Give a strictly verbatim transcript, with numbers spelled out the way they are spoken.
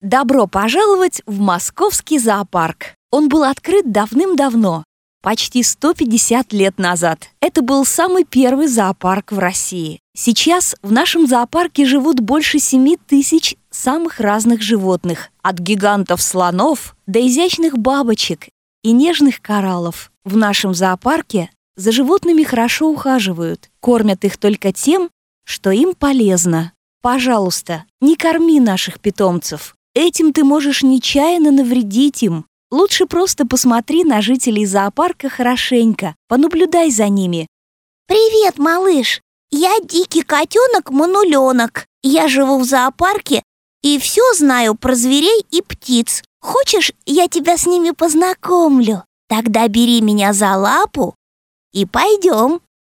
Добро пожаловать в Московский зоопарк. Он был открыт давным-давно, почти сто пятьдесят лет назад. Это был самый первый зоопарк в России. Сейчас в нашем зоопарке живут больше семи тысяч самых разных животных, от гигантов-слонов до изящных бабочек и нежных кораллов. В нашем зоопарке за животными хорошо ухаживают, кормят их только тем, что им полезно. Пожалуйста, не корми наших питомцев. Этим ты можешь нечаянно навредить им. Лучше просто посмотри на жителей зоопарка хорошенько, понаблюдай за ними. Привет, малыш! Я дикий котенок-мануленок. Я живу в зоопарке и все знаю про зверей и птиц. Хочешь, я тебя с ними познакомлю? Тогда бери меня за лапу и пойдем.